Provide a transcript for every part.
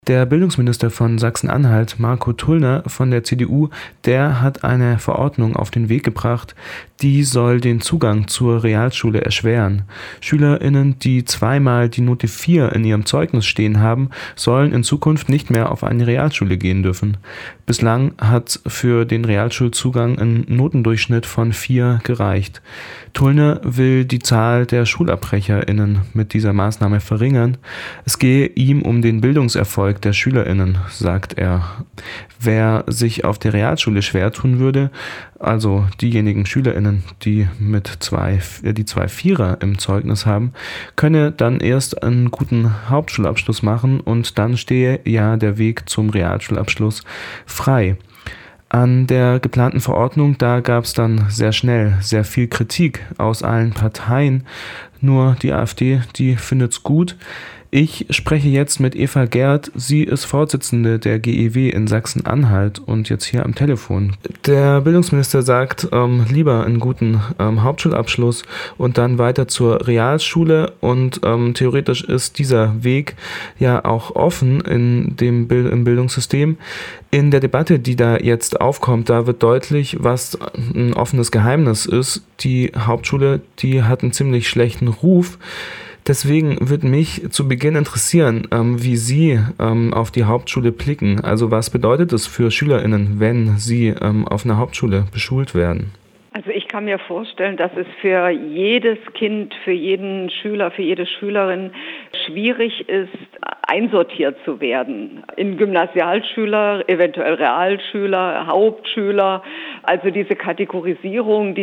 Der Bildungsminister von Sachsen-Anhalt, Marco Tullner von der CDU, der hat eine Verordnung auf den Weg gebracht, die soll den Zugang zur Realschule erschweren. SchülerInnen, die zweimal die Note 4 in ihrem Zeugnis stehen haben, sollen in Zukunft nicht mehr auf eine Realschule gehen dürfen. Bislang hat für den Realschulzugang ein Notendurchschnitt von 4 gereicht. Tullner will die Zahl der SchulabbrecherInnen mit dieser Maßnahme verringern. Es gehe ihm um den Bildungserfolg der SchülerInnen, sagt er. Wer sich auf der Realschule schwer tun würde, also diejenigen SchülerInnen, die die zwei Vierer im Zeugnis haben, könne dann erst einen guten Hauptschulabschluss machen und dann stehe ja der Weg zum Realschulabschluss frei. An der geplanten Verordnung, da gab es dann sehr schnell sehr viel Kritik aus allen Parteien. Nur die AfD, die findet's gut. Ich spreche jetzt mit Eva Gerd. Sie ist Vorsitzende der GEW in Sachsen-Anhalt und jetzt hier am Telefon. Der Bildungsminister sagt, lieber einen guten Hauptschulabschluss und dann weiter zur Realschule. Und theoretisch ist dieser Weg ja auch offen im Bildungssystem. In der Debatte, die da jetzt aufkommt, da wird deutlich, was ein offenes Geheimnis ist. Die Hauptschule, die hat einen ziemlich schlechten Ruf. Deswegen würde mich zu Beginn interessieren, wie Sie auf die Hauptschule blicken. Also was bedeutet es für SchülerInnen, wenn sie auf einer Hauptschule beschult werden? Also ich kann mir vorstellen, dass es für jedes Kind, für jeden Schüler, für jede Schülerin schwierig ist, einsortiert zu werden. In Gymnasialschüler, eventuell Realschüler, Hauptschüler. Also diese Kategorisierung,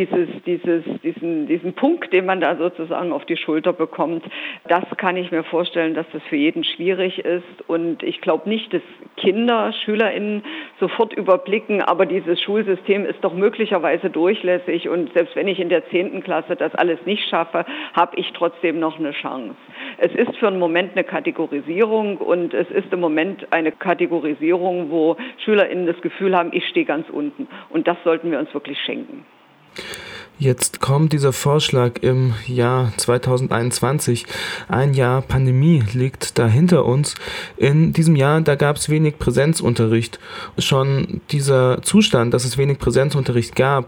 diesen Punkt, den man da sozusagen auf die Schulter bekommt, das kann ich mir vorstellen, dass das für jeden schwierig ist. Und ich glaube nicht, dass Kinder, SchülerInnen sofort überblicken, aber dieses Schulsystem ist doch möglicherweise durchlässig und selbst wenn ich in der 10. Klasse das alles nicht schaffe, habe ich trotzdem noch eine Chance. Es ist für einen Moment eine Kategorisierung und es ist im Moment eine Kategorisierung, wo SchülerInnen das Gefühl haben, ich stehe ganz unten. Und das sollten wir uns wirklich schenken. Jetzt kommt dieser Vorschlag im Jahr 2021. Ein Jahr Pandemie liegt da hinter uns. In diesem Jahr, da gab es wenig Präsenzunterricht. Schon dieser Zustand, dass es wenig Präsenzunterricht gab,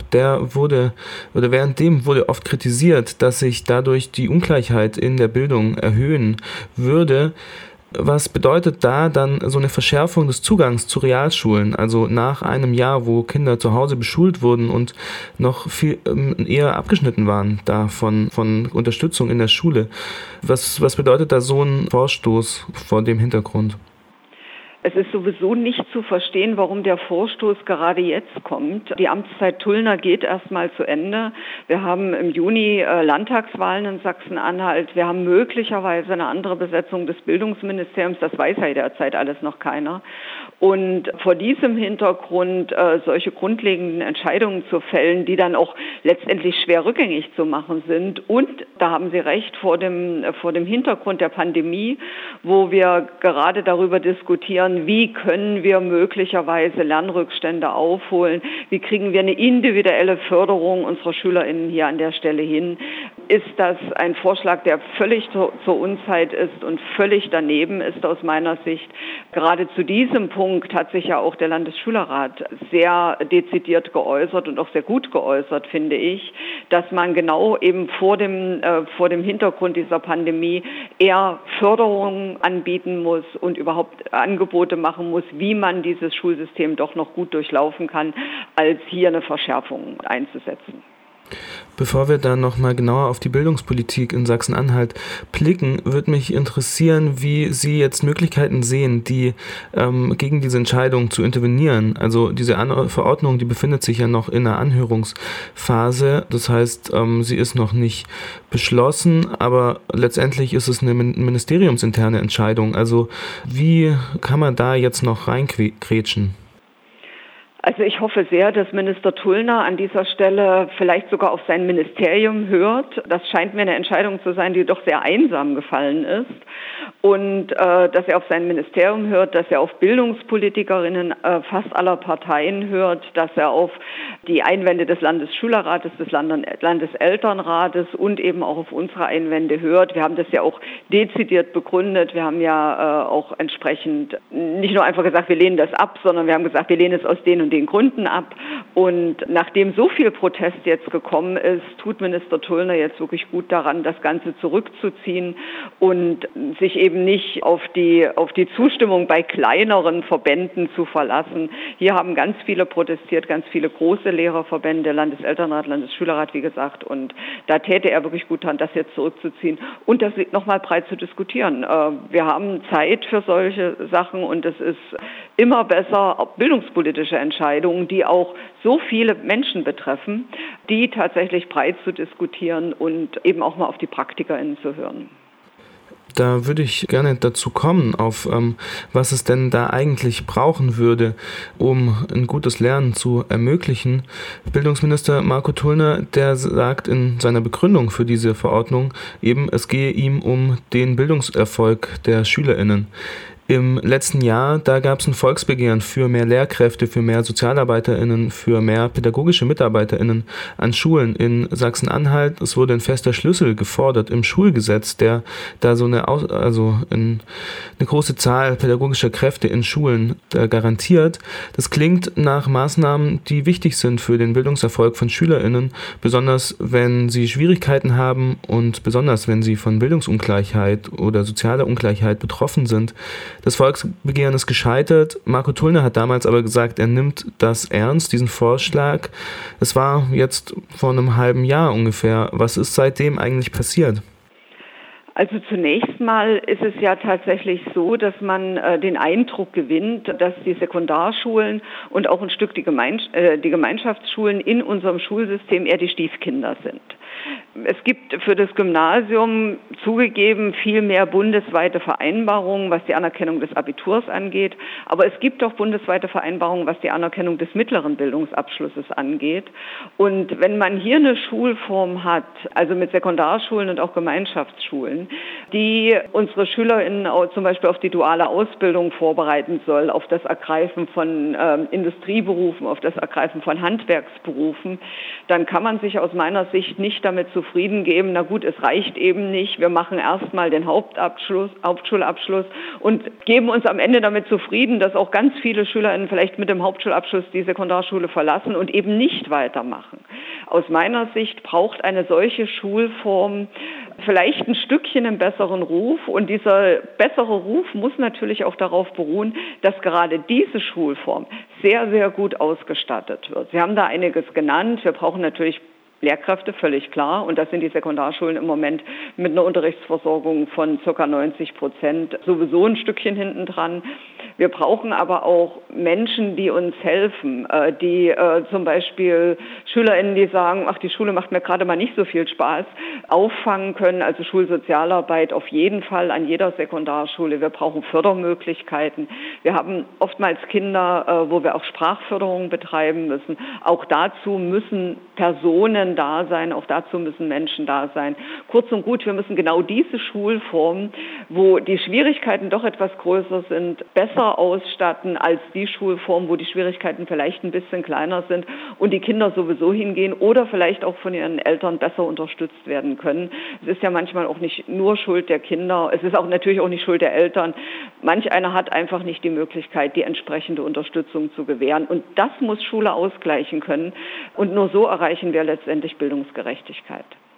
währenddem wurde oft kritisiert, dass sich dadurch die Ungleichheit in der Bildung erhöhen würde. Was bedeutet da dann so eine Verschärfung des Zugangs zu Realschulen? Also nach einem Jahr, wo Kinder zu Hause beschult wurden und noch viel eher abgeschnitten waren da von Unterstützung in der Schule. Was bedeutet da so ein Vorstoß vor dem Hintergrund? Es ist sowieso nicht zu verstehen, warum der Vorstoß gerade jetzt kommt. Die Amtszeit Tullner geht erstmal zu Ende. Wir haben im Juni Landtagswahlen in Sachsen-Anhalt. Wir haben möglicherweise eine andere Besetzung des Bildungsministeriums. Das weiß ja derzeit alles noch keiner. Und vor diesem Hintergrund solche grundlegenden Entscheidungen zu fällen, die dann auch letztendlich schwer rückgängig zu machen sind. Und da haben Sie recht, vor dem Hintergrund der Pandemie, wo wir gerade darüber diskutieren, wie können wir möglicherweise Lernrückstände aufholen, wie kriegen wir eine individuelle Förderung unserer SchülerInnen hier an der Stelle hin. Ist das ein Vorschlag, der völlig zur Unzeit ist und völlig daneben ist aus meiner Sicht. Gerade zu diesem Punkt hat sich ja auch der Landesschülerrat sehr dezidiert geäußert und auch sehr gut geäußert, finde ich, dass man genau eben vor dem Hintergrund dieser Pandemie eher Förderung anbieten muss und überhaupt Angebote machen muss, wie man dieses Schulsystem doch noch gut durchlaufen kann, als hier eine Verschärfung einzusetzen. Bevor wir dann nochmal genauer auf die Bildungspolitik in Sachsen-Anhalt blicken, würde mich interessieren, wie Sie jetzt Möglichkeiten sehen, gegen diese Entscheidung zu intervenieren. Also diese Verordnung, die befindet sich ja noch in einer Anhörungsphase. Das heißt, sie ist noch nicht beschlossen, aber letztendlich ist es eine ministeriumsinterne Entscheidung. Also wie kann man da jetzt noch reinkrätschen? Also ich hoffe sehr, dass Minister Tullner an dieser Stelle vielleicht sogar auf sein Ministerium hört. Das scheint mir eine Entscheidung zu sein, die doch sehr einsam gefallen ist. Und dass er auf sein Ministerium hört, dass er auf Bildungspolitikerinnen fast aller Parteien hört, dass er auf die Einwände des Landesschülerrates, des Landeselternrates und eben auch auf unsere Einwände hört. Wir haben das ja auch dezidiert begründet. Wir haben ja auch entsprechend nicht nur einfach gesagt, wir lehnen das ab, sondern wir haben gesagt, wir lehnen es aus den und den Gründen ab. Und nachdem so viel Protest jetzt gekommen ist, tut Minister Tullner jetzt wirklich gut daran, das Ganze zurückzuziehen und sich eben nicht auf die Zustimmung bei kleineren Verbänden zu verlassen. Hier haben ganz viele protestiert, ganz viele große Lehrerverbände, Landeselternrat, Landesschülerrat, wie gesagt. Und da täte er wirklich gut daran, das jetzt zurückzuziehen und das nochmal breit zu diskutieren. Wir haben Zeit für solche Sachen und es ist immer besser, bildungspolitische Entscheidungen, die auch so viele Menschen betreffen, die tatsächlich breit zu diskutieren und eben auch mal auf die PraktikerInnen zu hören. Da würde ich gerne dazu kommen, auf was es denn da eigentlich brauchen würde, um ein gutes Lernen zu ermöglichen. Bildungsminister Marco Tullner, der sagt in seiner Begründung für diese Verordnung eben, es gehe ihm um den Bildungserfolg der SchülerInnen. Im letzten Jahr, da gab es ein Volksbegehren für mehr Lehrkräfte, für mehr SozialarbeiterInnen, für mehr pädagogische MitarbeiterInnen an Schulen in Sachsen-Anhalt. Es wurde ein fester Schlüssel gefordert im Schulgesetz, der da so eine große Zahl pädagogischer Kräfte in Schulen garantiert. Das klingt nach Maßnahmen, die wichtig sind für den Bildungserfolg von SchülerInnen, besonders wenn sie Schwierigkeiten haben und besonders wenn sie von Bildungsungleichheit oder sozialer Ungleichheit betroffen sind. Das Volksbegehren ist gescheitert. Marco Tullner hat damals aber gesagt, er nimmt das ernst, diesen Vorschlag. Es war jetzt vor einem halben Jahr ungefähr. Was ist seitdem eigentlich passiert? Also zunächst mal ist es ja tatsächlich so, dass man den Eindruck gewinnt, dass die Sekundarschulen und auch ein Stück die Gemeinschaftsschulen in unserem Schulsystem eher die Stiefkinder sind. Es gibt für das Gymnasium zugegeben viel mehr bundesweite Vereinbarungen, was die Anerkennung des Abiturs angeht. Aber es gibt auch bundesweite Vereinbarungen, was die Anerkennung des mittleren Bildungsabschlusses angeht. Und wenn man hier eine Schulform hat, also mit Sekundarschulen und auch Gemeinschaftsschulen, die unsere SchülerInnen auch zum Beispiel auf die duale Ausbildung vorbereiten soll, auf das Ergreifen von Industrieberufen, auf das Ergreifen von Handwerksberufen, dann kann man sich aus meiner Sicht nicht damit zufrieden geben, na gut, es reicht eben nicht, wir machen erstmal den Hauptschulabschluss und geben uns am Ende damit zufrieden, dass auch ganz viele SchülerInnen vielleicht mit dem Hauptschulabschluss die Sekundarschule verlassen und eben nicht weitermachen. Aus meiner Sicht braucht eine solche Schulform vielleicht ein Stückchen einen besseren Ruf und dieser bessere Ruf muss natürlich auch darauf beruhen, dass gerade diese Schulform sehr, sehr gut ausgestattet wird. Sie haben da einiges genannt. Wir brauchen natürlich Lehrkräfte, völlig klar. Und das sind die Sekundarschulen im Moment mit einer Unterrichtsversorgung von ca. 90% sowieso ein Stückchen hinten dran. Wir brauchen aber auch Menschen, die uns helfen, die zum Beispiel SchülerInnen, die sagen, ach, die Schule macht mir gerade mal nicht so viel Spaß, auffangen können. Also Schulsozialarbeit auf jeden Fall an jeder Sekundarschule. Wir brauchen Fördermöglichkeiten. Wir haben oftmals Kinder, wo wir auch Sprachförderung betreiben müssen. Auch dazu müssen Personen da sein, auch dazu müssen Menschen da sein. Kurz und gut, wir müssen genau diese Schulformen, wo die Schwierigkeiten doch etwas größer sind, besser ausstatten als die Schulform, wo die Schwierigkeiten vielleicht ein bisschen kleiner sind und die Kinder sowieso hingehen oder vielleicht auch von ihren Eltern besser unterstützt werden können. Es ist ja manchmal auch nicht nur Schuld der Kinder, es ist auch natürlich auch nicht Schuld der Eltern. Manch einer hat einfach nicht die Möglichkeit, die entsprechende Unterstützung zu gewähren und das muss Schule ausgleichen können und nur so erreichen wir letztendlich Bildungsgerechtigkeit.